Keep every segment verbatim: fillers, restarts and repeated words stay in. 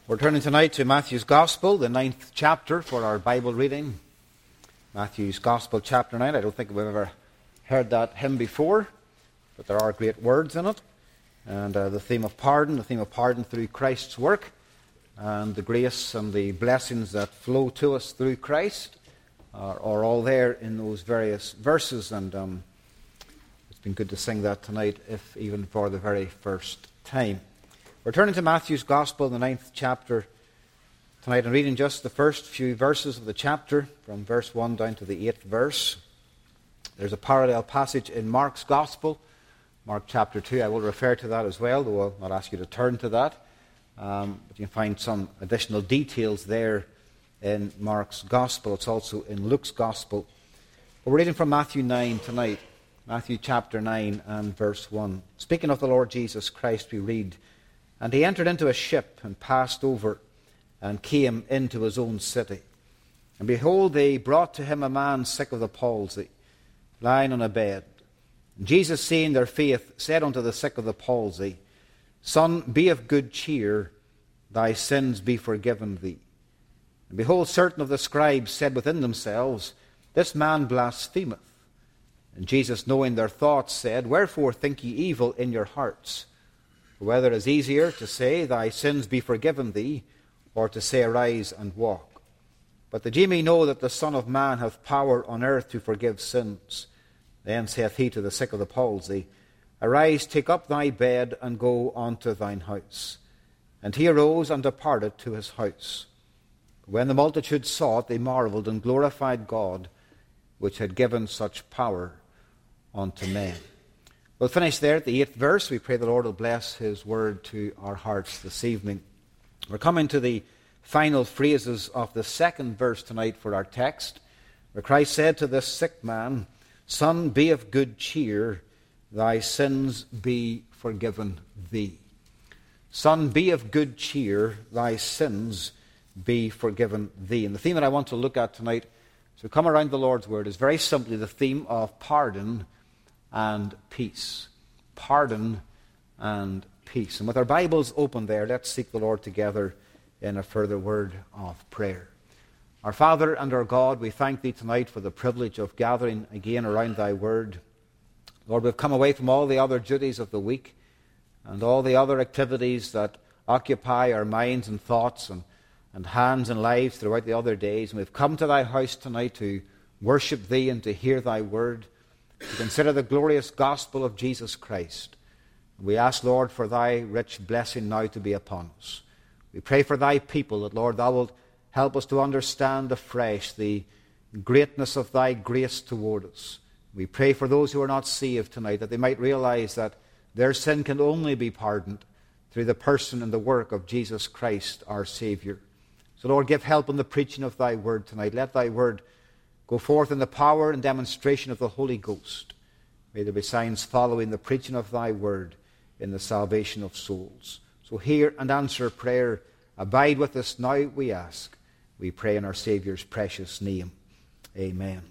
We're turning tonight to Matthew's Gospel, the ninth chapter, for our Bible reading. Matthew's Gospel, chapter nine. I don't think we've ever heard that hymn before, but there are great words in it. And uh, the theme of pardon, the theme of pardon through Christ's work, and the grace and the blessings that flow to us through Christ are, are all there in those various verses. And um, it's been good to sing that tonight, if even for the very first time. We're turning to Matthew's Gospel, the ninth chapter tonight, and reading just the first few verses of the chapter, from verse one down to the eighth verse. There's a parallel passage in Mark's Gospel, Mark chapter two. I will refer to that as well, though I'll not ask you to turn to that. Um, but you can find some additional details there in Mark's Gospel. It's also in Luke's Gospel. But we're reading from Matthew nine tonight, Matthew chapter nine and verse one. Speaking of the Lord Jesus Christ, we read, "And he entered into a ship and passed over and came into his own city. And behold, they brought to him a man sick of the palsy, lying on a bed. And Jesus, seeing their faith, said unto the sick of the palsy, Son, be of good cheer, thy sins be forgiven thee. And behold, certain of the scribes said within themselves, This man blasphemeth. And Jesus, knowing their thoughts, said, Wherefore think ye evil in your hearts? Whether it is easier to say, Thy sins be forgiven thee, or to say, Arise and walk. But that ye may know that the Son of Man hath power on earth to forgive sins. Then saith he to the sick of the palsy, Arise, take up thy bed, and go unto thine house. And he arose and departed to his house. When the multitude saw it, they marveled and glorified God, which had given such power unto men." We'll finish there at the eighth verse. We pray the Lord will bless his word to our hearts this evening. We're coming to the final phrases of the second verse tonight for our text, where Christ said to this sick man, Son, be of good cheer, thy sins be forgiven thee. Son, be of good cheer, thy sins be forgiven thee. And the theme that I want to look at tonight, as we come around the Lord's word, is very simply the theme of pardon and peace. Pardon and peace. And with our Bibles open there, let's seek the Lord together in a further word of prayer. Our Father and our God, we thank thee tonight for the privilege of gathering again around thy word. Lord, we've come away from all the other duties of the week and all the other activities that occupy our minds and thoughts and, and hands and lives throughout the other days. And we've come to thy house tonight to worship thee and to hear thy word, to consider the glorious gospel of Jesus Christ. We ask, Lord, for thy rich blessing now to be upon us. We pray for thy people that, Lord, thou wilt help us to understand afresh the greatness of thy grace toward us. We pray for those who are not saved tonight, that they might realize that their sin can only be pardoned through the person and the work of Jesus Christ, our Savior. So, Lord, give help in the preaching of thy word tonight. Let thy word go forth in the power and demonstration of the Holy Ghost. May there be signs following the preaching of thy word in the salvation of souls. So hear and answer prayer. Abide with us now, we ask. We pray in our Saviour's precious name. Amen.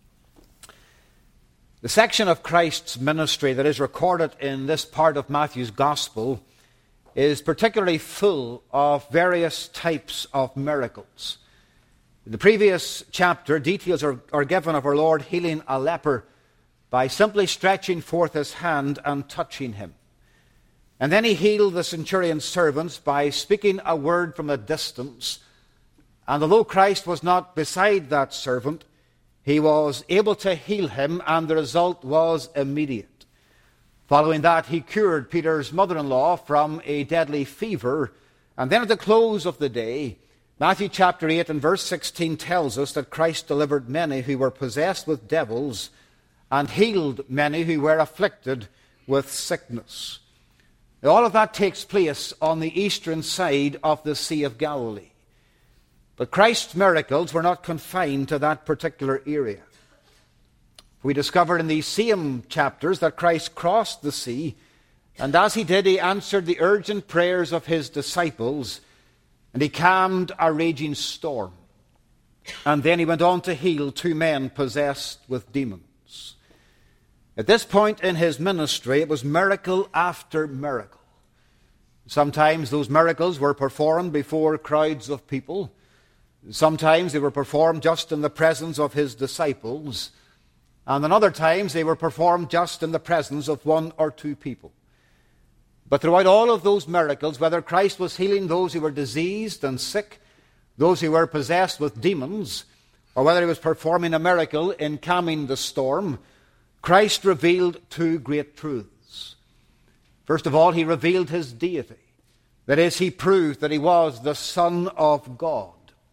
The section of Christ's ministry that is recorded in this part of Matthew's Gospel is particularly full of various types of miracles. In the previous chapter, details are, are given of our Lord healing a leper by simply stretching forth his hand and touching him. And then he healed the centurion's servants by speaking a word from a distance. And although Christ was not beside that servant, he was able to heal him, and the result was immediate. Following that, he cured Peter's mother-in-law from a deadly fever. And then at the close of the day, Matthew chapter eight and verse sixteen tells us that Christ delivered many who were possessed with devils and healed many who were afflicted with sickness. Now, all of that takes place on the eastern side of the Sea of Galilee. But Christ's miracles were not confined to that particular area. We discovered in these same chapters that Christ crossed the sea, and as he did, he answered the urgent prayers of his disciples, and he calmed a raging storm. And then he went on to heal two men possessed with demons. At this point in his ministry, it was miracle after miracle. Sometimes those miracles were performed before crowds of people. Sometimes they were performed just in the presence of his disciples. And in other times they were performed just in the presence of one or two people. But throughout all of those miracles, whether Christ was healing those who were diseased and sick, those who were possessed with demons, or whether he was performing a miracle in calming the storm, Christ revealed two great truths. First of all, he revealed his deity. That is, he proved that he was the Son of God.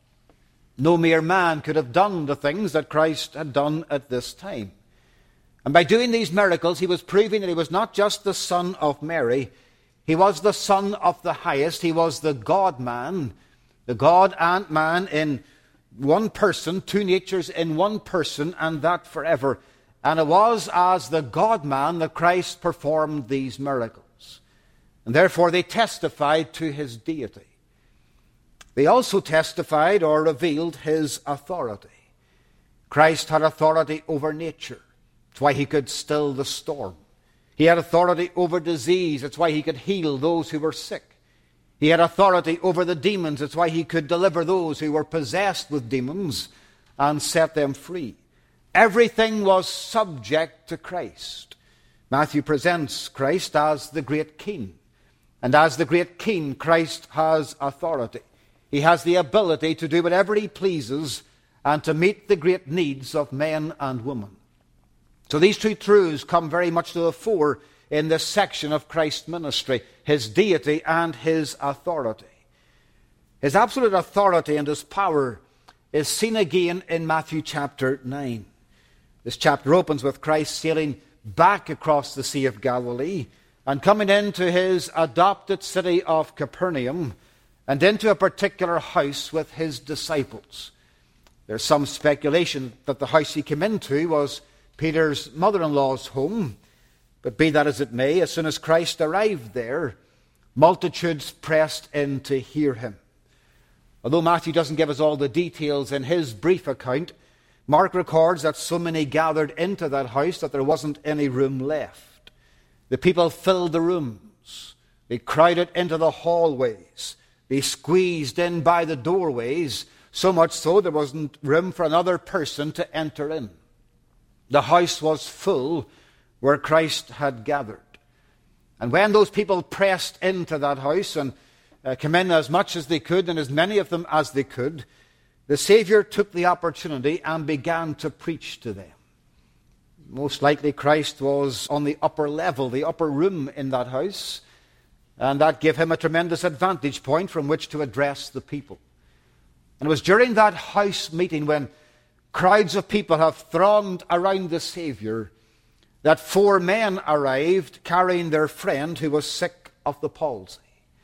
No mere man could have done the things that Christ had done at this time. And by doing these miracles, he was proving that he was not just the Son of Mary, he was the Son of the highest. He was the God-man, the God and man in one person, two natures in one person, and that forever. And it was as the God-man that Christ performed these miracles. And therefore they testified to his deity. They also testified or revealed his authority. Christ had authority over nature. That's why he could still the storm. He had authority over disease. That's why he could heal those who were sick. He had authority over the demons. That's why he could deliver those who were possessed with demons and set them free. Everything was subject to Christ. Matthew presents Christ as the great king. And as the great king, Christ has authority. He has the ability to do whatever he pleases and to meet the great needs of men and women. So these two truths come very much to the fore in this section of Christ's ministry, his deity and his authority. His absolute authority and his power is seen again in Matthew chapter nine. This chapter opens with Christ sailing back across the Sea of Galilee and coming into his adopted city of Capernaum and into a particular house with his disciples. There's some speculation that the house he came into was Peter's mother-in-law's home, but be that as it may, as soon as Christ arrived there, multitudes pressed in to hear him. Although Matthew doesn't give us all the details in his brief account, Mark records that so many gathered into that house that there wasn't any room left. The people filled the rooms. They crowded into the hallways. They squeezed in by the doorways, so much so there wasn't room for another person to enter in. The house was full where Christ had gathered. And when those people pressed into that house and uh, came in as much as they could and as many of them as they could, the Savior took the opportunity and began to preach to them. Most likely Christ was on the upper level, the upper room in that house, and that gave him a tremendous advantage point from which to address the people. And it was during that house meeting when crowds of people have thronged around the Savior that four men arrived carrying their friend who was sick of the palsy.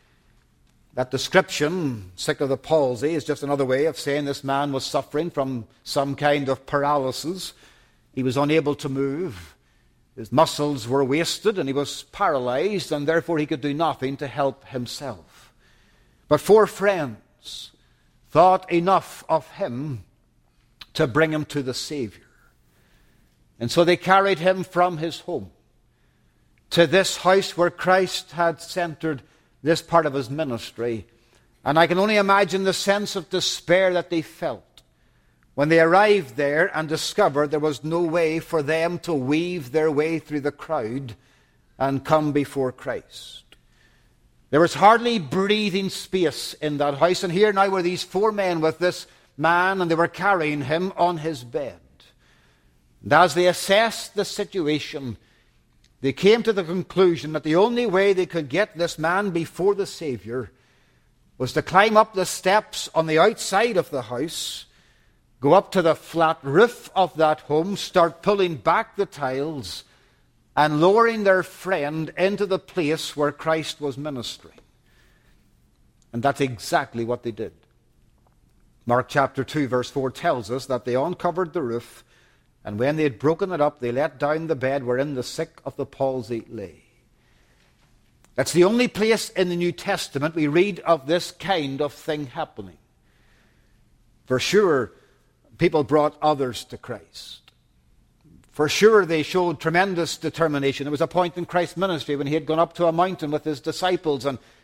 That description, sick of the palsy, is just another way of saying this man was suffering from some kind of paralysis. He was unable to move. His muscles were wasted and he was paralyzed, and therefore he could do nothing to help himself. But four friends thought enough of him to bring him to the Savior. And so they carried him from his home to this house where Christ had centered this part of his ministry. And I can only imagine the sense of despair that they felt when they arrived there and discovered there was no way for them to weave their way through the crowd and come before Christ. There was hardly breathing space in that house. And here now were these four men with this man, and they were carrying him on his bed. And as they assessed the situation, they came to the conclusion that the only way they could get this man before the Savior was to climb up the steps on the outside of the house, go up to the flat roof of that home, start pulling back the tiles, and lowering their friend into the place where Christ was ministering. And that's exactly what they did. Mark chapter two, verse four tells us that they uncovered the roof, and when they had broken it up, they let down the bed wherein the sick of the palsy lay. That's the only place in the New Testament we read of this kind of thing happening. For sure, people brought others to Christ. For sure, they showed tremendous determination. There was a point in Christ's ministry when he had gone up to a mountain with his disciples, and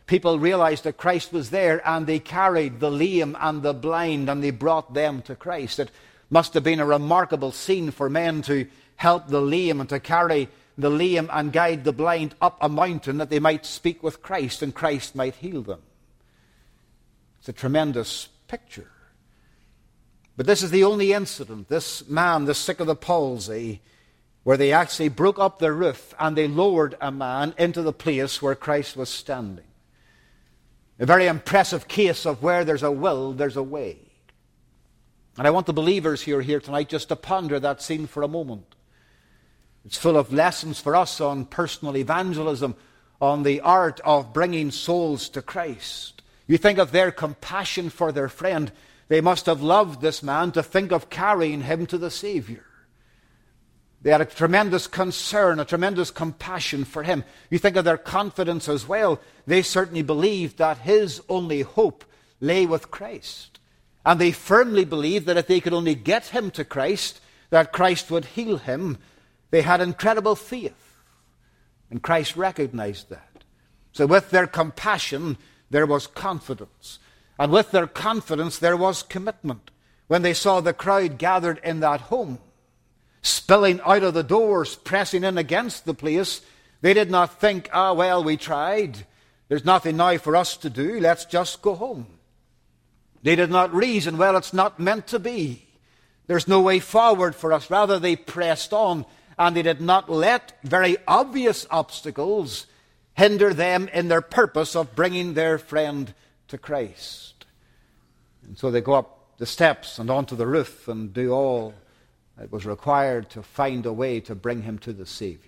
people realized that Christ was there, and they carried the lame and the blind, and they brought them to Christ. It must have been a remarkable scene for men to help the lame and to carry the lame and guide the blind up a mountain that they might speak with Christ and Christ might heal them. It's a tremendous picture. But this is the only incident, this man, the sick of the palsy, where they actually broke up the roof and they lowered a man into the place where Christ was standing. A very impressive case of where there's a will, there's a way. And I want the believers who are here tonight just to ponder that scene for a moment. It's full of lessons for us on personal evangelism, on the art of bringing souls to Christ. You think of their compassion for their friend. They must have loved this man to think of carrying him to the Savior. They had a tremendous concern, a tremendous compassion for him. You think of their confidence as well. They certainly believed that his only hope lay with Christ. And they firmly believed that if they could only get him to Christ, that Christ would heal him. They had incredible faith. And Christ recognized that. So with their compassion, there was confidence. And with their confidence, there was commitment. When they saw the crowd gathered in that home, spilling out of the doors, pressing in against the place, they did not think, ah, well, we tried. There's nothing now for us to do. Let's just go home. They did not reason, well, it's not meant to be. There's no way forward for us. Rather, they pressed on, and they did not let very obvious obstacles hinder them in their purpose of bringing their friend to Christ. And so they go up the steps and onto the roof and do all that was required to find a way to bring him to the Savior.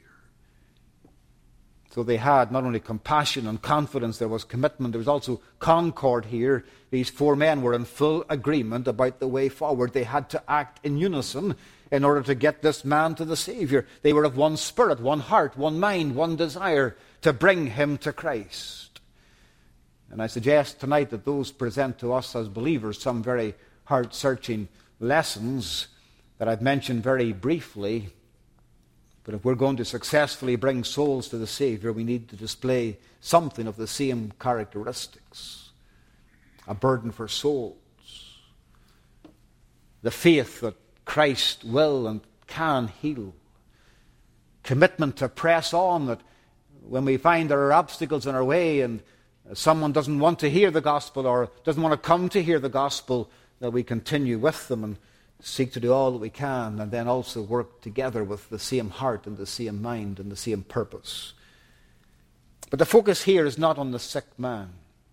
So they had not only compassion and confidence, there was commitment, there was also concord here. These four men were in full agreement about the way forward. They had to act in unison in order to get this man to the Savior. They were of one spirit, one heart, one mind, one desire to bring him to Christ. And I suggest tonight that those present to us as believers some very heart-searching lessons that I've mentioned very briefly. But if we're going to successfully bring souls to the Savior, we need to display something of the same characteristics. A burden for souls. The faith that Christ will and can heal. Commitment to press on, that when we find there are obstacles in our way and someone doesn't want to hear the gospel or doesn't want to come to hear the gospel, that we continue with them and seek to do all that we can, and then also work together with the same heart and the same mind and the same purpose. But the focus here is not on the sick man.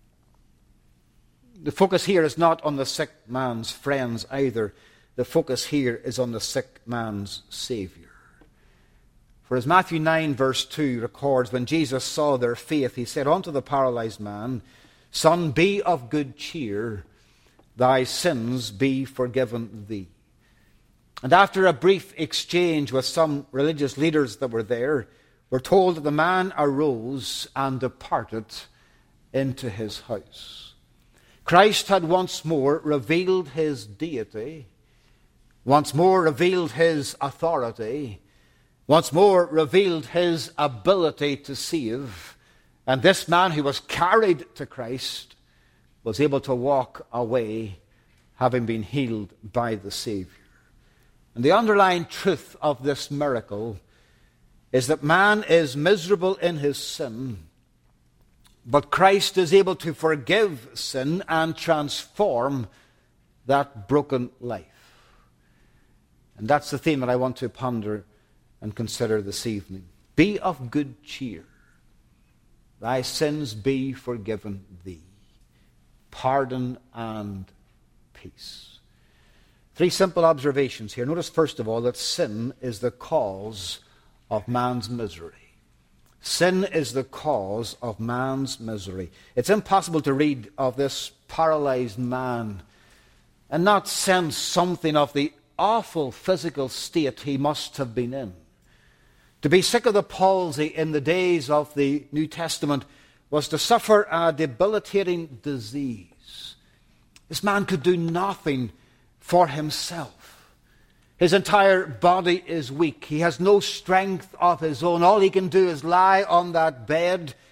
The focus here is not on the sick man's friends either. The focus here is on the sick man's Savior. For as Matthew nine verse two records, when Jesus saw their faith, he said unto the paralyzed man, Son, be of good cheer, thy sins be forgiven thee. And after a brief exchange with some religious leaders that were there, we're told that the man arose and departed into his house. Christ had once more revealed his deity, once more revealed his authority, once more revealed his ability to save. And this man who was carried to Christ was able to walk away, having been healed by the Savior. And the underlying truth of this miracle is that man is miserable in his sin, but Christ is able to forgive sin and transform that broken life. And that's the theme that I want to ponder and consider this evening. Be of good cheer. Thy sins be forgiven thee. Pardon and peace. Three simple observations here. Notice first of all that sin is the cause of man's misery. Sin is the cause of man's misery. It's impossible to read of this paralyzed man and not sense something of the awful physical state he must have been in. To be sick of the palsy in the days of the New Testament was to suffer a debilitating disease. This man could do nothing for himself. His entire body is weak. He has no strength of his own. All he can do is lie on that bed.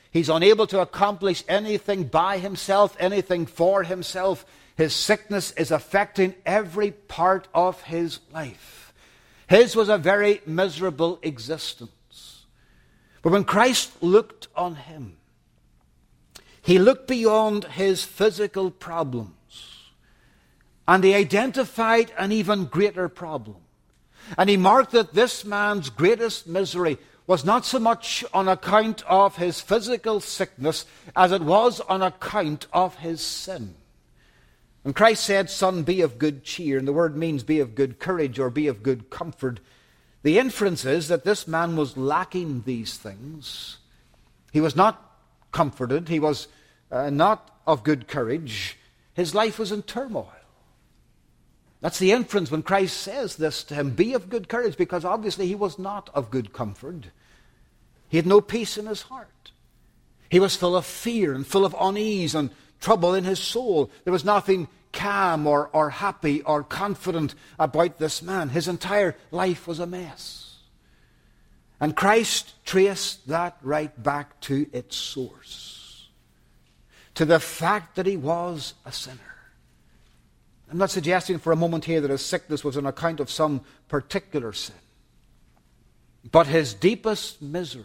He's unable to accomplish anything by himself, anything for himself. His sickness is affecting every part of his life. His was a very miserable existence. But when Christ looked on him, he looked beyond his physical problems, and he identified an even greater problem. And he marked that this man's greatest misery was not so much on account of his physical sickness as it was on account of his sin. And Christ said, "Son, be of good cheer." And the word means be of good courage or be of good comfort. The inference is that this man was lacking these things. He was not comforted. He was uh, not of good courage. His life was in turmoil. That's the inference when Christ says this to him, be of good courage, because obviously he was not of good comfort. He had no peace in his heart. He was full of fear and full of unease and trouble in his soul. There was nothing calm or, or happy or confident about this man. His entire life was a mess. And Christ traced that right back to its source, to the fact that he was a sinner. I'm not suggesting for a moment here that his sickness was on account of some particular sin. But his deepest misery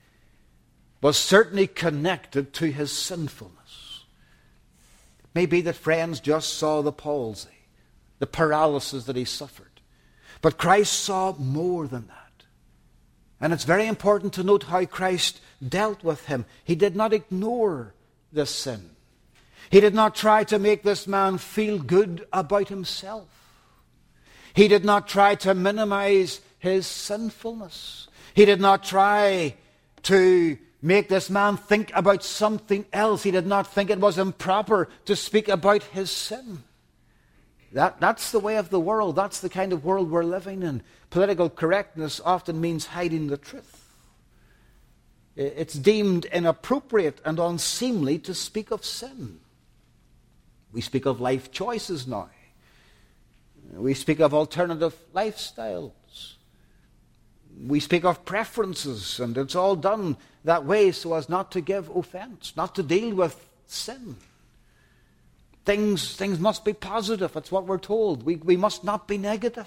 was certainly connected to his sinfulness. It may be that friends just saw the palsy, the paralysis that he suffered. But Christ saw more than that. And it's very important to note how Christ dealt with him. He did not ignore this sin. He did not try to make this man feel good about himself. He did not try to minimize his sinfulness. He did not try to make this man think about something else. He did not think it was improper to speak about his sin. That, that's the way of the world. That's the kind of world we're living in. Political correctness often means hiding the truth. It's deemed inappropriate and unseemly to speak of sin. We speak of life choices now. We speak of alternative lifestyles. We speak of preferences, and it's all done that way so as not to give offense, not to deal with sin. Things, things must be positive. That's what we're told. We, we must not be negative.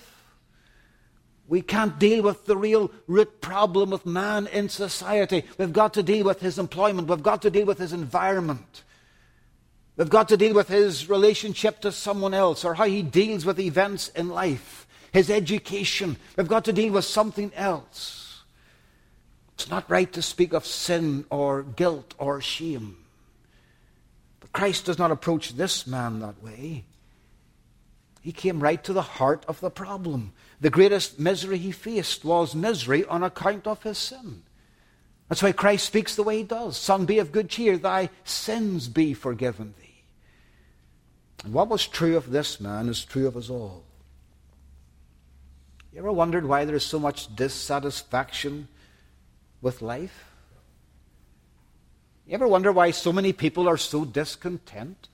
We can't deal with the real root problem with man in society. We've got to deal with his employment. We've got to deal with his environment. We've got to deal with his relationship to someone else, or how he deals with events in life, his education. We've got to deal with something else. It's not right to speak of sin or guilt or shame. But Christ does not approach this man that way. He came right to the heart of the problem. The greatest misery he faced was misery on account of his sin. That's why Christ speaks the way he does. Son, be of good cheer, thy sins be forgiven thee. And what was true of this man is true of us all. You ever wondered why there is so much dissatisfaction with life? You ever wonder why so many people are so discontent?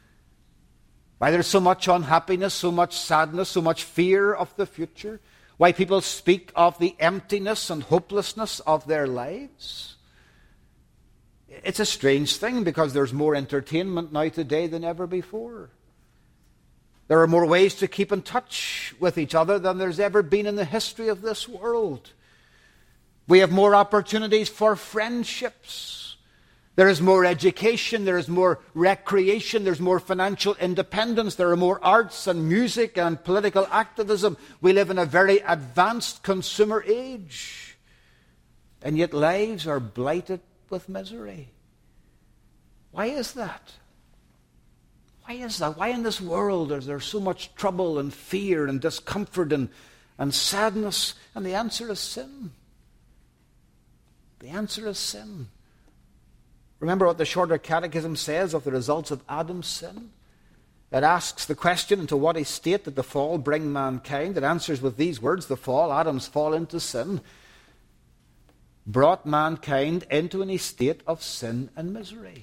Why there's so much unhappiness, so much sadness, so much fear of the future? Why people speak of the emptiness and hopelessness of their lives? It's a strange thing because there's more entertainment now today than ever before. There are more ways to keep in touch with each other than there's ever been in the history of this world. We have more opportunities for friendships. There is more education, there is more recreation, there's more financial independence, there are more arts and music and political activism. We live in a very advanced consumer age. And yet lives are blighted with misery. Why is that? Why is that? Why in this world is there so much trouble and fear and discomfort and, and sadness? And the answer is sin. The answer is sin. Remember what the Shorter Catechism says of the results of Adam's sin? It asks the question, into what state did the fall bring mankind? It answers with these words: the fall, Adam's fall into sin, brought mankind into an estate of sin and misery.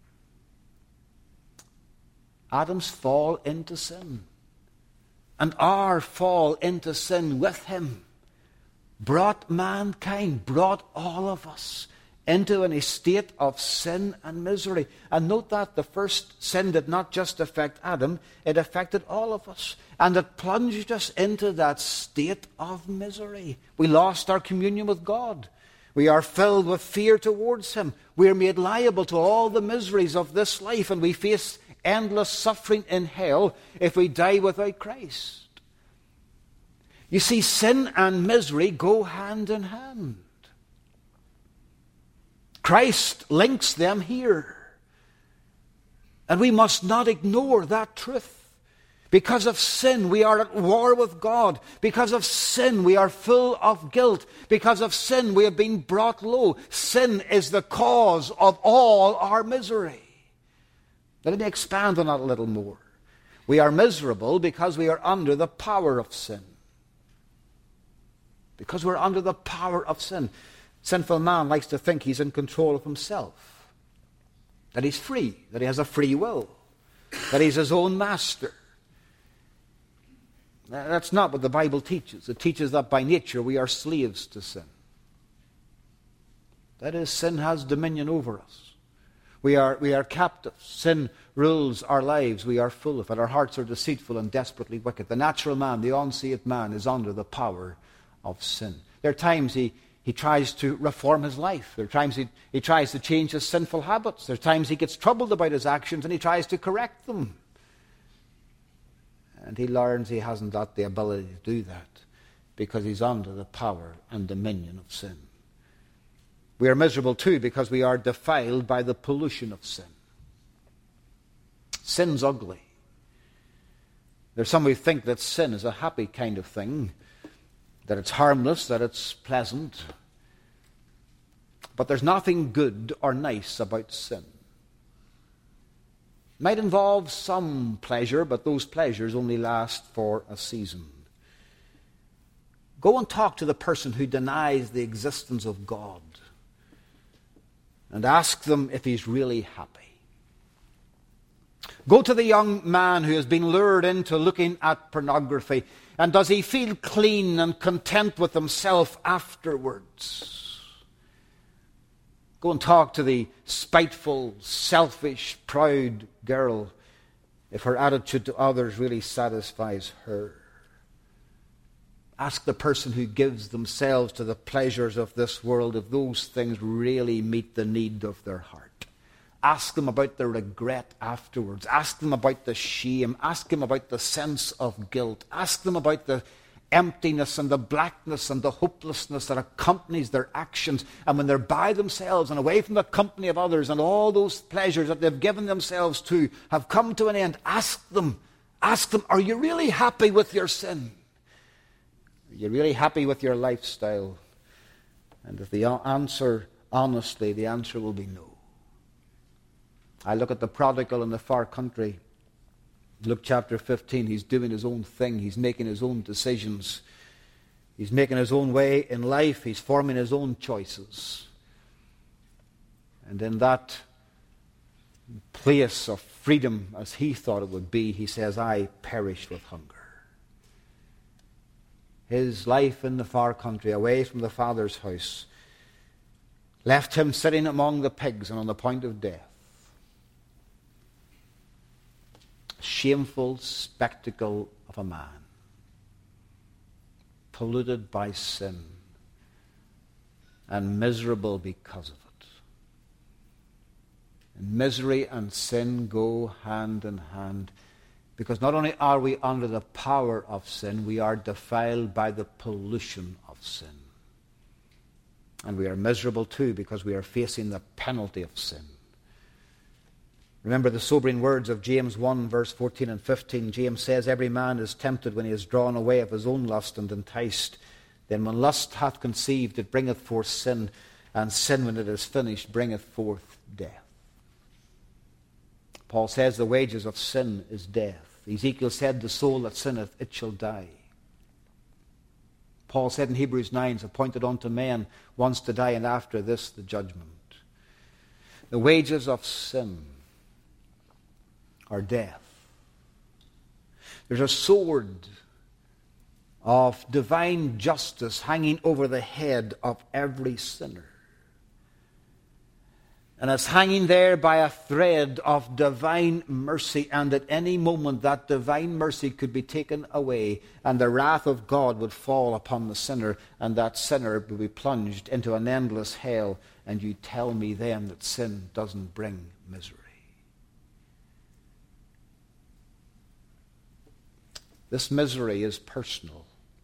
Adam's fall into sin, and our fall into sin with him, brought mankind, brought all of us into an estate of sin and misery. And note that the first sin did not just affect Adam, it affected all of us. And it plunged us into that state of misery. We lost our communion with God. We are filled with fear towards Him. We are made liable to all the miseries of this life, and we face endless suffering in hell if we die without Christ. You see, sin and misery go hand in hand. Christ links them here. And we must not ignore that truth. Because of sin, we are at war with God. Because of sin, we are full of guilt. Because of sin, we have been brought low. Sin is the cause of all our misery. Let me expand on that a little more. We are miserable because we are under the power of sin. Because we're under the power of sin. Sinful man likes to think he's in control of himself. That he's free. That he has a free will. That he's his own master. That's not what the Bible teaches. It teaches that by nature we are slaves to sin. That is, sin has dominion over us. We are, we are captives. Sin rules our lives. We are full of it. Our hearts are deceitful and desperately wicked. The natural man, the unsaved man, is under the power of sin. There are times he, he tries to reform his life. There are times he, he tries to change his sinful habits. There are times he gets troubled about his actions and he tries to correct them. And he learns he hasn't got the ability to do that because he's under the power and dominion of sin. We are miserable too because we are defiled by the pollution of sin. Sin's ugly. There's some who think that sin is a happy kind of thing, that it's harmless, that it's pleasant. But there's nothing good or nice about sin. It might involve some pleasure, but those pleasures only last for a season. Go and talk to the person who denies the existence of God and ask them if he's really happy. Go to the young man who has been lured into looking at pornography, and does he feel clean and content with himself afterwards? Go and talk to the spiteful, selfish, proud girl if her attitude to others really satisfies her. Ask the person who gives themselves to the pleasures of this world if those things really meet the need of their heart. Ask them about the regret afterwards. Ask them about the shame. Ask them about the sense of guilt. Ask them about the emptiness and the blackness and the hopelessness that accompanies their actions. And when they're by themselves and away from the company of others and all those pleasures that they've given themselves to have come to an end, ask them, ask them, are you really happy with your sin? Are you really happy with your lifestyle? And if the answer, honestly, the answer will be no. I look at the prodigal in the far country. Luke chapter fifteen, he's doing his own thing. He's making his own decisions. He's making his own way in life. He's forming his own choices. And in that place of freedom, as he thought it would be, he says, I perish with hunger. His life in the far country, away from the Father's house, left him sitting among the pigs and on the point of death. Shameful spectacle of a man, polluted by sin and miserable because of it. And misery and sin go hand in hand, because not only are we under the power of sin, we are defiled by the pollution of sin. And we are miserable too because we are facing the penalty of sin. Remember the sobering words of James one, verse fourteen and fifteen. James says, every man is tempted when he is drawn away of his own lust and enticed. Then when lust hath conceived, it bringeth forth sin, and sin, when it is finished, bringeth forth death. Paul says the wages of sin is death. Ezekiel said, the soul that sinneth, it shall die. Paul said in Hebrews nine, it's appointed unto men once to die, and after this the judgment. The wages of sin are death. There's a sword of divine justice hanging over the head of every sinner. And it's hanging there by a thread of divine mercy, and at any moment that divine mercy could be taken away, and the wrath of God would fall upon the sinner, and that sinner would be plunged into an endless hell. And you tell me then that sin doesn't bring misery. This misery is personal.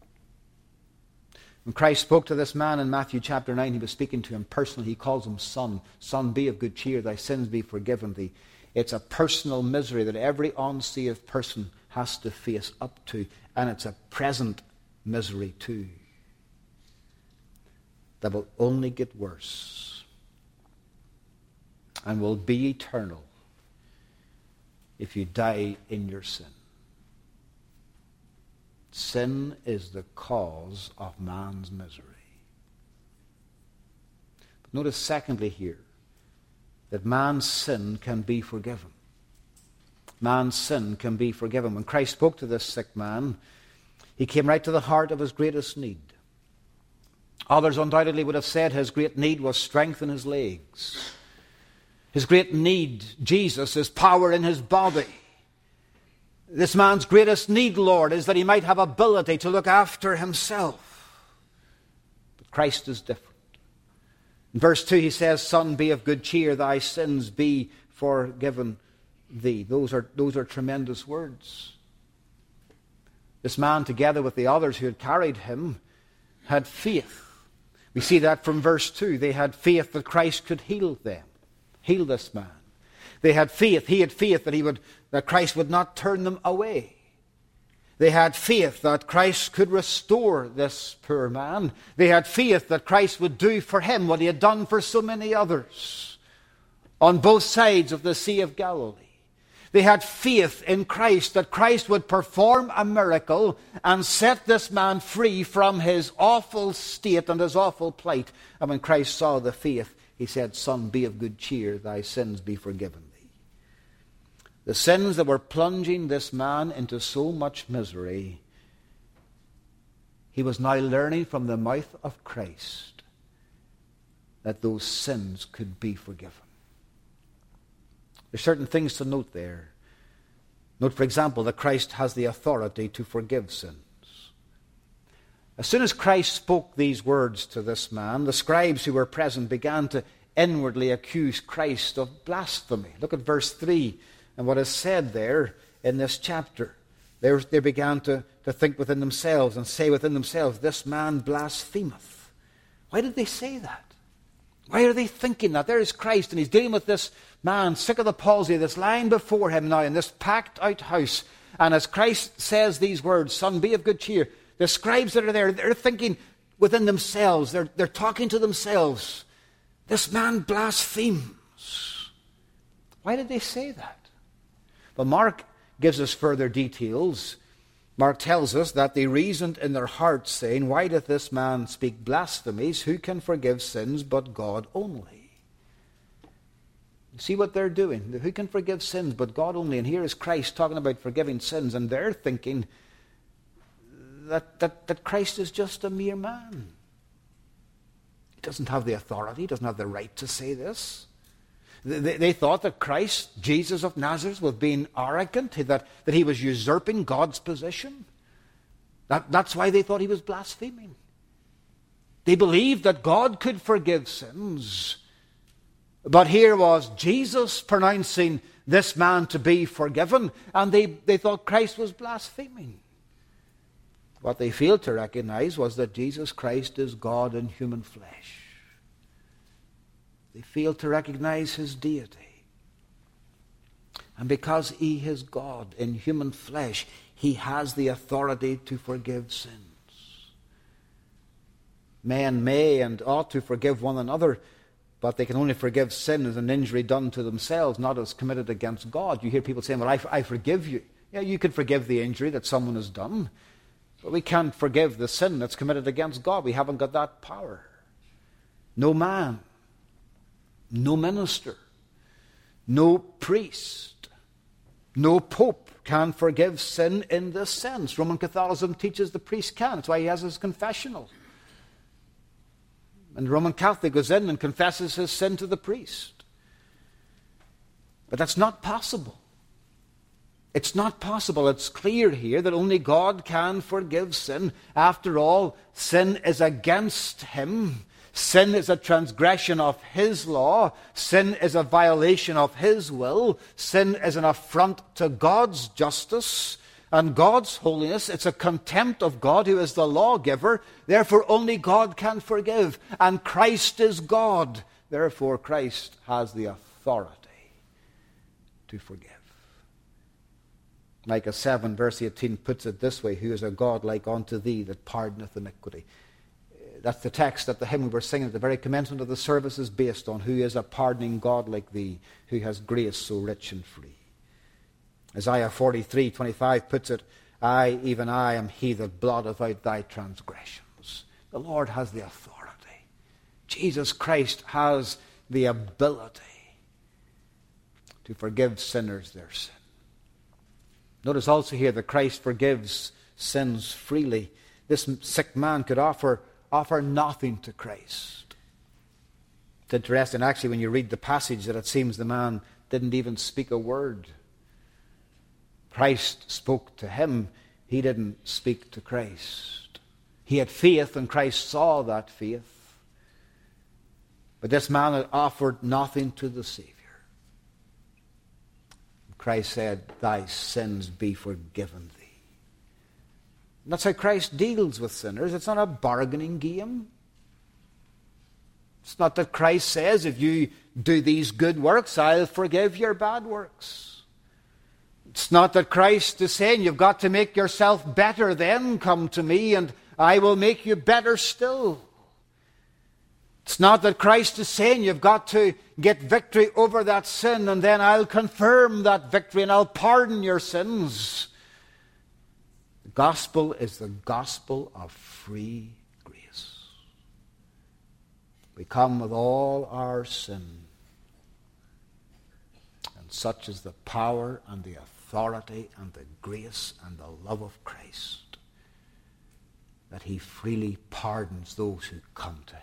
When Christ spoke to this man in Matthew chapter nine, he was speaking to him personally. He calls him son. Son, be of good cheer. Thy sins be forgiven thee. It's a personal misery that every unsaved person has to face up to. And it's a present misery too. That will only get worse. And will be eternal if you die in your sin. Sin is the cause of man's misery. But notice secondly here that man's sin can be forgiven. Man's sin can be forgiven. When Christ spoke to this sick man, he came right to the heart of his greatest need. Others undoubtedly would have said his great need was strength in his legs. His great need, Jesus, is power in his body. This man's greatest need, Lord, is that he might have ability to look after himself. But Christ is different. In verse two he says, Son, be of good cheer, thy sins be forgiven thee. Those are, those are tremendous words. This man, together with the others who had carried him, had faith. We see that from verse two. They had faith that Christ could heal them, heal this man. They had faith, he had faith that he would, that Christ would not turn them away. They had faith that Christ could restore this poor man. They had faith that Christ would do for him what he had done for so many others on both sides of the Sea of Galilee. They had faith in Christ that Christ would perform a miracle and set this man free from his awful state and his awful plight. And when Christ saw the faith, he said, Son, be of good cheer, thy sins be forgiven thee. The sins that were plunging this man into so much misery, he was now learning from the mouth of Christ that those sins could be forgiven. There's certain things to note there. Note, for example, that Christ has the authority to forgive sins. As soon as Christ spoke these words to this man, the scribes who were present began to inwardly accuse Christ of blasphemy. Look at verse three and what is said there in this chapter. They, were, they began to, to think within themselves and say within themselves, this man blasphemeth. Why did they say that? Why are they thinking that? There is Christ, and he's dealing with this man, sick of the palsy, that's lying before him now in this packed out house. And as Christ says these words, Son, be of good cheer, the scribes that are there, they're thinking within themselves, they're, they're talking to themselves, this man blasphemes. Why did they say that? Well, Mark gives us further details. Mark tells us that they reasoned in their hearts, saying, Why doth this man speak blasphemies? Who can forgive sins but God only? See what they're doing. Who can forgive sins but God only? And here is Christ talking about forgiving sins, and they're thinking that, that, that Christ is just a mere man. He doesn't have the authority, he doesn't have the right to say this. They, they thought that Christ, Jesus of Nazareth, was being arrogant, that, that he was usurping God's position. That, that's why they thought he was blaspheming. They believed that God could forgive sins. But here was Jesus pronouncing this man to be forgiven, and they, they thought Christ was blaspheming. What they failed to recognize was that Jesus Christ is God in human flesh. They failed to recognize his deity. And because he is God in human flesh, he has the authority to forgive sins. Men may and ought to forgive one another, but they can only forgive sin as an injury done to themselves, not as committed against God. You hear people saying, well, I, I forgive you. Yeah, you can forgive the injury that someone has done, but we can't forgive the sin that's committed against God. We haven't got that power. No man, no minister, no priest, no pope can forgive sin in this sense. Roman Catholicism teaches the priest can. That's why he has his confessional. And the Roman Catholic goes in and confesses his sin to the priest. But that's not possible. It's not possible. It's clear here that only God can forgive sin. After all, sin is against him. Sin is a transgression of his law. Sin is a violation of his will. Sin is an affront to God's justice and God's holiness. It's a contempt of God, who is the lawgiver. Therefore, only God can forgive. And Christ is God. Therefore, Christ has the authority to forgive. Micah seven, verse eighteen puts it this way: who is a God like unto thee, that pardoneth iniquity? That's the text that the hymn we were singing at the very commencement of the service is based on. Who is a pardoning God like thee, who has grace so rich and free? Isaiah forty-three, twenty-five puts it, I, even I, am he that blotteth out thy transgressions. The Lord has the authority. Jesus Christ has the ability to forgive sinners their sin. Notice also here that Christ forgives sins freely. This sick man could offer, offer nothing to Christ. It's interesting, actually, when you read the passage, that it seems the man didn't even speak a word. Christ spoke to him. He didn't speak to Christ. He had faith, and Christ saw that faith. But this man had offered nothing to the Savior. Christ said, thy sins be forgiven thee. And that's how Christ deals with sinners. It's not a bargaining game. It's not that Christ says, if you do these good works, I'll forgive your bad works. It's not that Christ is saying, you've got to make yourself better, then come to me and I will make you better still. It's not that Christ is saying you've got to get victory over that sin and then I'll confirm that victory and I'll pardon your sins. The gospel is the gospel of free grace. We come with all our sin, and such is the power and the authority and the grace and the love of Christ that he freely pardons those who come to him.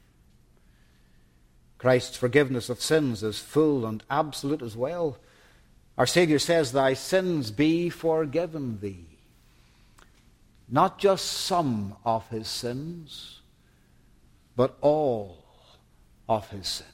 Christ's forgiveness of sins is full and absolute as well. Our Savior says, thy sins be forgiven thee. Not just some of his sins, but all of his sins.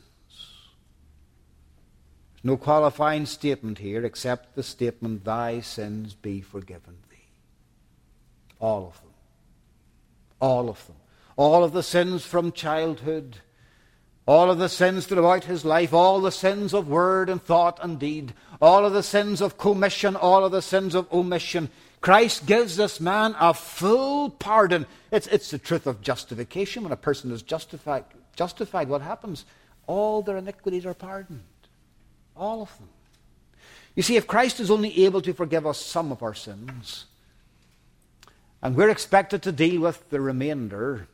There's no qualifying statement here except the statement, thy sins be forgiven thee. All of them. All of them. All of the sins from childhood, all of the sins throughout his life, all the sins of word and thought and deed, all of the sins of commission, all of the sins of omission. Christ gives this man a full pardon. It's, it's the truth of justification. When a person is justified, justified, what happens? All their iniquities are pardoned. All of them. You see, if Christ is only able to forgive us some of our sins, and we're expected to deal with the remainder,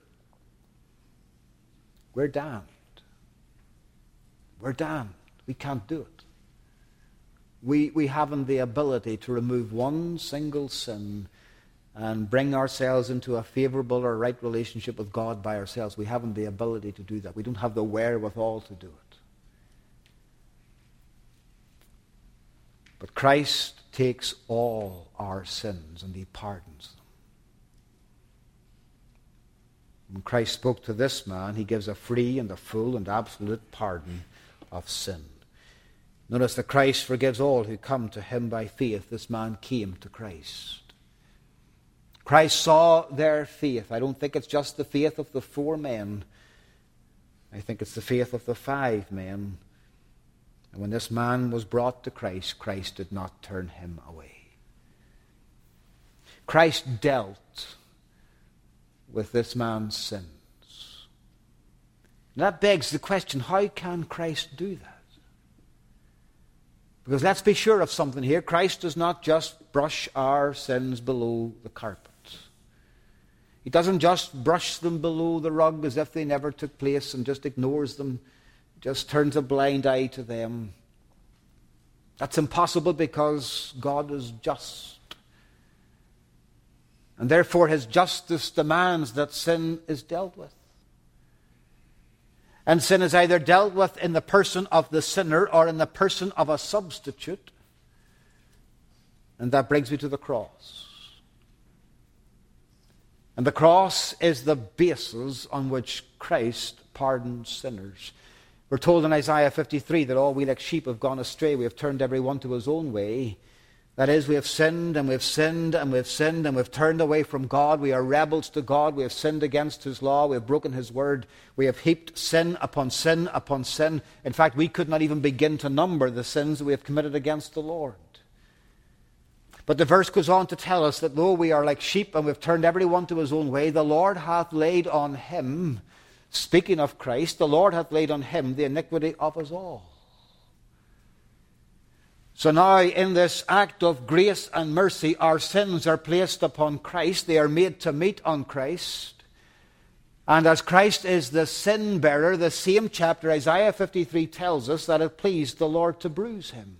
we're damned. We're damned. We can't do it. We, we haven't the ability to remove one single sin and bring ourselves into a favorable or right relationship with God by ourselves. We haven't the ability to do that. We don't have the wherewithal to do it. But Christ takes all our sins and he pardons them. When Christ spoke to this man, he gives a free and a full and absolute pardon of sin. Notice that Christ forgives all who come to him by faith. This man came to Christ. Christ saw their faith. I don't think it's just the faith of the four men. I think it's the faith of the five men. And when this man was brought to Christ, Christ did not turn him away. Christ dealt with this man's sins. And that begs the question, how can Christ do that? Because let's be sure of something here. Christ does not just brush our sins below the carpet. He doesn't just brush them below the rug as if they never took place and just ignores them, just turns a blind eye to them. That's impossible because God is just. And therefore his justice demands that sin is dealt with. And sin is either dealt with in the person of the sinner or in the person of a substitute. And that brings me to the cross. And the cross is the basis on which Christ pardons sinners. We're told in Isaiah fifty-three that all we like sheep have gone astray. We have turned every one to his own way. That is, we have sinned and we have sinned and we have sinned and we have turned away from God. We are rebels to God. We have sinned against his law. We have broken his word. We have heaped sin upon sin upon sin. In fact, we could not even begin to number the sins that we have committed against the Lord. But the verse goes on to tell us that though we are like sheep and we have turned every one to his own way, the Lord hath laid on him, speaking of Christ, the Lord hath laid on him the iniquity of us all. So now, in this act of grace and mercy, our sins are placed upon Christ. They are made to meet on Christ. And as Christ is the sin bearer, the same chapter, Isaiah fifty-three, tells us that it pleased the Lord to bruise him.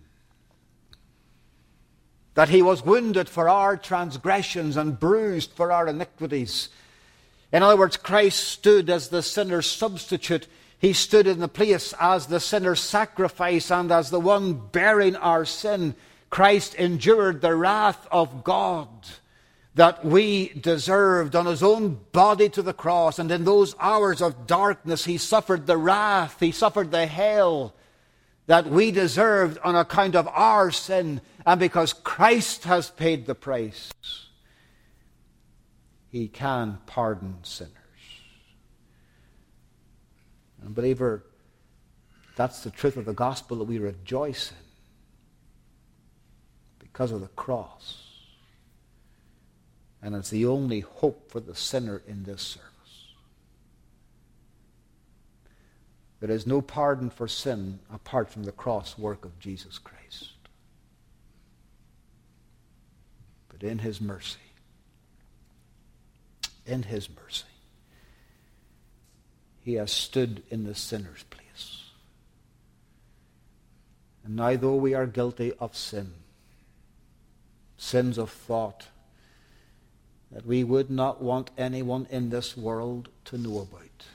That he was wounded for our transgressions and bruised for our iniquities. In other words, Christ stood as the sinner's substitute. He stood in the place as the sinner's sacrifice and as the one bearing our sin. Christ endured the wrath of God that we deserved on his own body to the cross. And in those hours of darkness, he suffered the wrath, he suffered the hell that we deserved on account of our sin. And because Christ has paid the price, he can pardon sinners. And believer, that's the truth of the gospel that we rejoice in because of the cross. And it's the only hope for the sinner in this service. There is no pardon for sin apart from the cross work of Jesus Christ. But in his mercy, in his mercy, he has stood in the sinner's place. And now, though we are guilty of sin, sins of thought that we would not want anyone in this world to know about.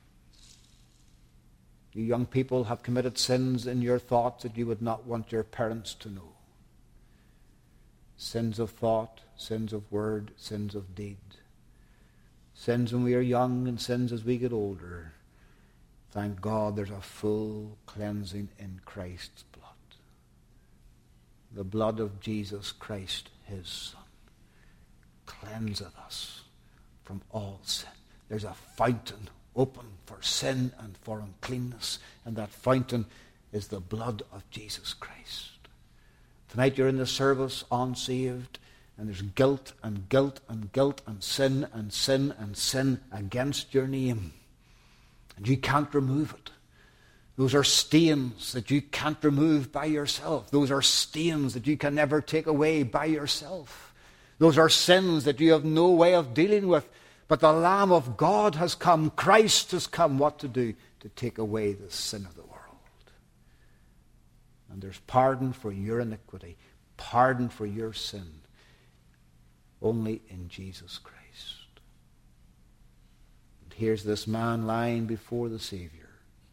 You young people have committed sins in your thoughts that you would not want your parents to know. Sins of thought, sins of word, sins of deed. Sins when we are young and sins as we get older. Thank God there's a full cleansing in Christ's blood. The blood of Jesus Christ, his Son, cleanseth us from all sin. There's a fountain open for sin and for uncleanness, and that fountain is the blood of Jesus Christ. Tonight you're in the service unsaved, and there's guilt and guilt and guilt and sin and sin and sin against your name. And you can't remove it. Those are stains that you can't remove by yourself. Those are stains that you can never take away by yourself. Those are sins that you have no way of dealing with. But the Lamb of God has come. Christ has come. What to do? To take away the sin of the world. And there's pardon for your iniquity. Pardon for your sin. Only in Jesus Christ. And here's this man lying before the Savior.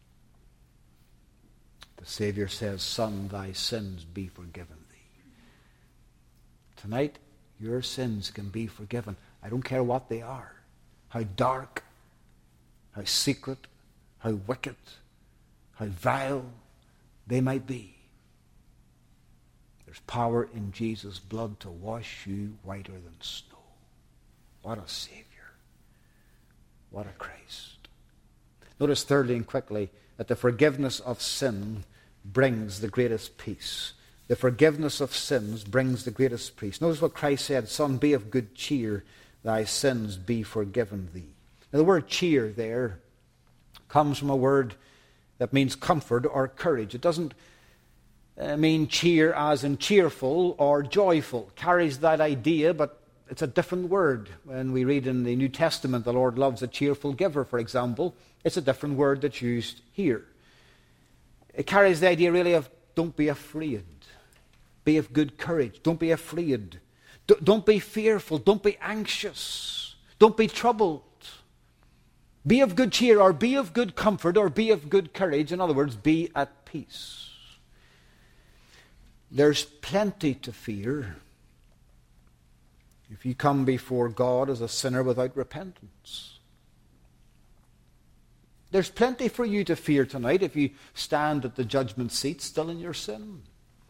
The Savior says, Son, thy sins be forgiven thee. Tonight, your sins can be forgiven. I don't care what they are. How dark, how secret, how wicked, how vile they might be. There's power in Jesus' blood to wash you whiter than snow. What a Savior. What a Christ. Notice thirdly and quickly that the forgiveness of sin brings the greatest peace. The forgiveness of sins brings the greatest peace. Notice what Christ said, Son, be of good cheer, thy sins be forgiven thee. Now the word cheer there comes from a word that means comfort or courage. It doesn't uh, mean cheer as in cheerful or joyful. It carries that idea, but it's a different word. When we read in the New Testament, the Lord loves a cheerful giver, for example. It's a different word that's used here. It carries the idea really of don't be afraid. Be of good courage. Don't be afraid. Don't be fearful. Don't be anxious. Don't be troubled. Be of good cheer, or be of good comfort, or be of good courage. In other words, be at peace. There's plenty to fear if you come before God as a sinner without repentance. There's plenty for you to fear tonight if you stand at the judgment seat still in your sin.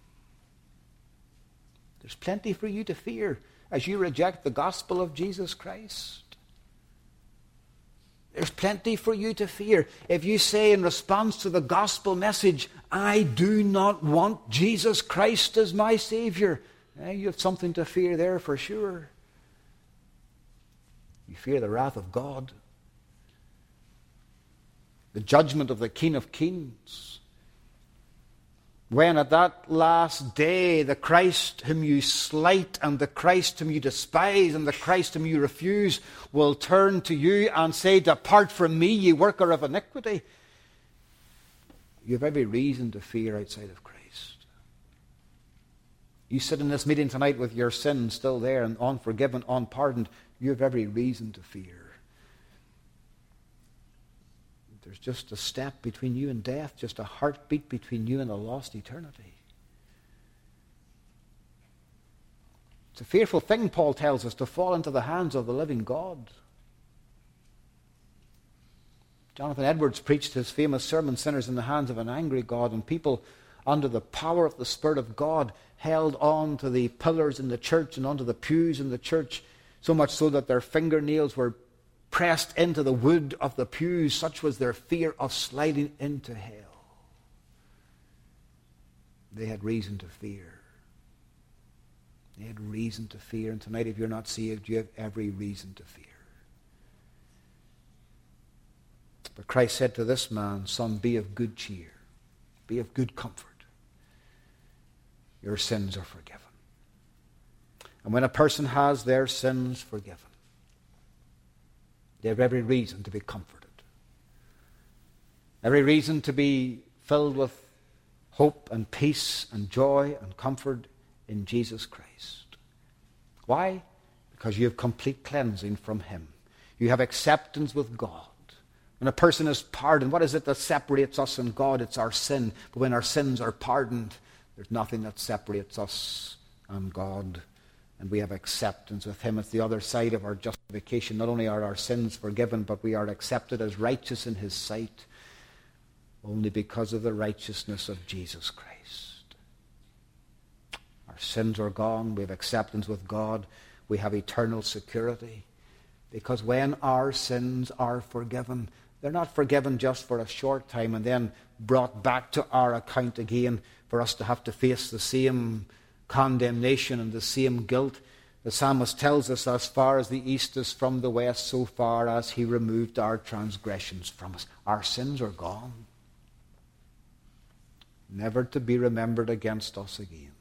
There's plenty for you to fear as you reject the gospel of Jesus Christ. There's plenty for you to fear if you say in response to the gospel message, I do not want Jesus Christ as my Savior. Eh, you have something to fear there for sure. You fear the wrath of God, the judgment of the King of Kings. When at that last day the Christ whom you slight and the Christ whom you despise and the Christ whom you refuse will turn to you and say, depart from me, ye worker of iniquity. You have every reason to fear outside of Christ. You sit in this meeting tonight with your sin still there and unforgiven, unpardoned. You have every reason to fear. There's just a step between you and death, just a heartbeat between you and a lost eternity. It's a fearful thing, Paul tells us, to fall into the hands of the living God. Jonathan Edwards preached his famous sermon, Sinners in the Hands of an Angry God, and people under the power of the Spirit of God held on to the pillars in the church and onto the pews in the church, so much so that their fingernails were pressed into the wood of the pews. Such was their fear of sliding into hell. They had reason to fear. They had reason to fear. And tonight, if you're not saved, you have every reason to fear. But Christ said to this man, son, be of good cheer. Be of good comfort. Your sins are forgiven. And when a person has their sins forgiven, they have every reason to be comforted. Every reason to be filled with hope and peace and joy and comfort in Jesus Christ. Why? Because you have complete cleansing from Him. You have acceptance with God. When a person is pardoned, what is it that separates us and God? It's our sin. But when our sins are pardoned, there's nothing that separates us and God. And we have acceptance with Him. It's the other side of our justification. Not only are our sins forgiven, but we are accepted as righteous in His sight only because of the righteousness of Jesus Christ. Our sins are gone. We have acceptance with God. We have eternal security. Because when our sins are forgiven, they're not forgiven just for a short time and then brought back to our account again for us to have to face the same condemnation and the same guilt. The psalmist tells us, as far as the east is from the west, so far as He removed our transgressions from us. Our sins are gone, never to be remembered against us again.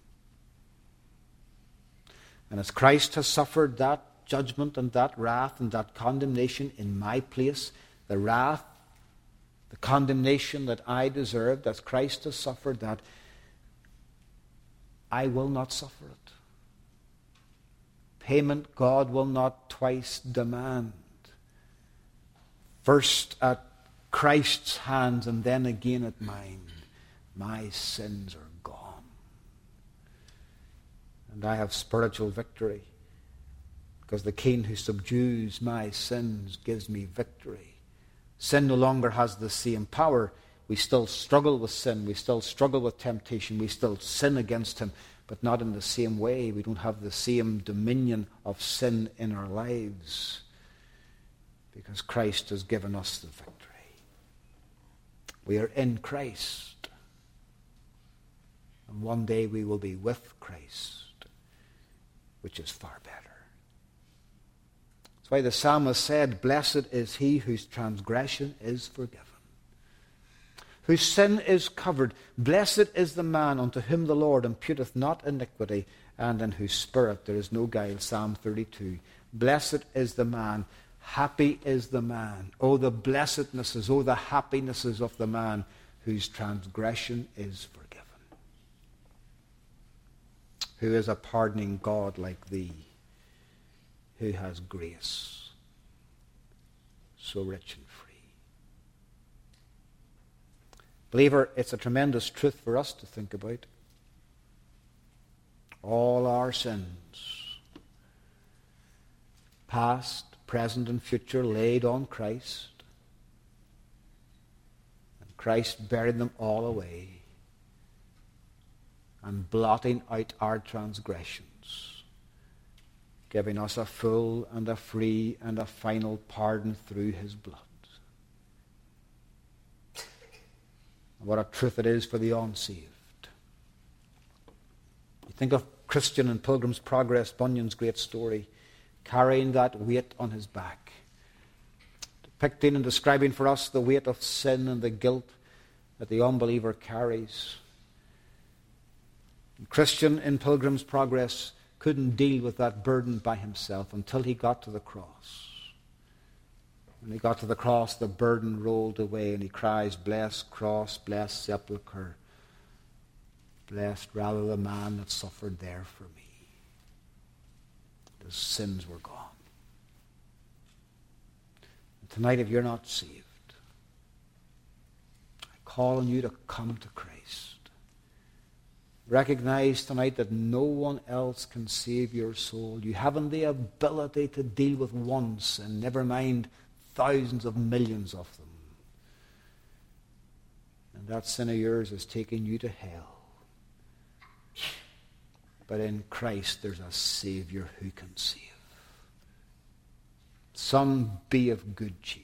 And as Christ has suffered that judgment and that wrath and that condemnation in my place, the wrath, the condemnation that I deserved, as Christ has suffered that, I will not suffer it. Payment God will not twice demand. First at Christ's hands and then again at mine. My sins are gone. And I have spiritual victory because the King who subdues my sins gives me victory. Sin no longer has the same power. We still struggle with sin. We still struggle with temptation. We still sin against Him, but not in the same way. We don't have the same dominion of sin in our lives because Christ has given us the victory. We are in Christ. And one day we will be with Christ, which is far better. That's why the psalmist said, blessed is he whose transgression is forgiven, whose sin is covered. Blessed is the man unto whom the Lord imputeth not iniquity, and in whose spirit there is no guile. Psalm thirty-two. Blessed is the man, happy is the man. Oh, the blessednesses, oh, the happinesses of the man whose transgression is forgiven. Who is a pardoning God like thee, who has grace so rich and free. Believer, it's a tremendous truth for us to think about. All our sins, past, present, and future, laid on Christ. And Christ buried them all away, and blotting out our transgressions, giving us a full and a free and a final pardon through his blood. What a truth it is for the unsaved. You think of Christian in Pilgrim's Progress, Bunyan's great story, carrying that weight on his back, depicting and describing for us the weight of sin and the guilt that the unbeliever carries. And Christian in Pilgrim's Progress couldn't deal with that burden by himself until he got to the cross. When he got to the cross, the burden rolled away, and he cries, "Blessed cross, blessed sepulchre, blessed rather the man that suffered there for me." His sins were gone. And tonight, if you're not saved, I call on you to come to Christ. Recognize tonight that no one else can save your soul. You haven't the ability to deal with one sin, never mind thousands of millions of them. And that sin of yours is taking you to hell. But in Christ there's a Savior who can save. Son, be of good cheer.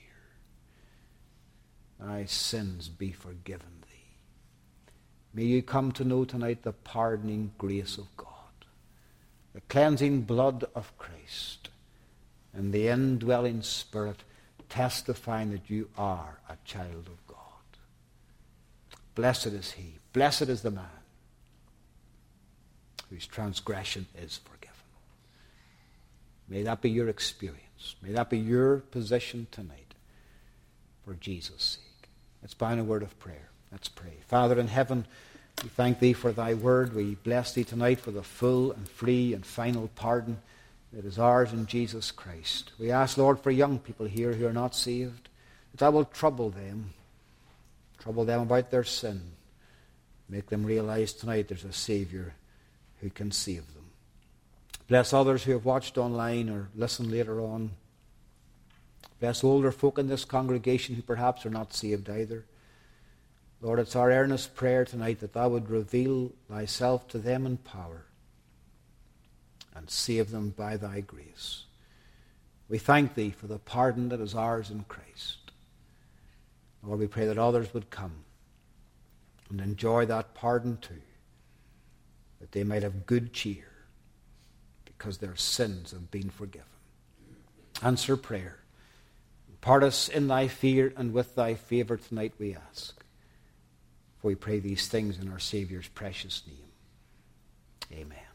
Thy sins be forgiven thee. May you come to know tonight the pardoning grace of God, the cleansing blood of Christ, and the indwelling Spirit testifying that you are a child of God. Blessed is he, blessed is the man whose transgression is forgiven. May that be your experience. May that be your position tonight for Jesus' sake. Let's bow in a word of prayer. Let's pray. Father in heaven, we thank thee for thy word. We bless thee tonight for the full and free and final pardon that is ours in Jesus Christ. We ask, Lord, for young people here who are not saved, that thou wilt trouble them, trouble them about their sin. Make them realize tonight there's a Savior who can save them. Bless others who have watched online or listened later on. Bless older folk in this congregation who perhaps are not saved either. Lord, it's our earnest prayer tonight that thou would reveal thyself to them in power and save them by thy grace. We thank thee for the pardon that is ours in Christ. Lord, we pray that others would come and enjoy that pardon too, that they might have good cheer because their sins have been forgiven. Answer prayer. Part us in thy fear and with thy favour tonight, we ask. For we pray these things in our Saviour's precious name. Amen.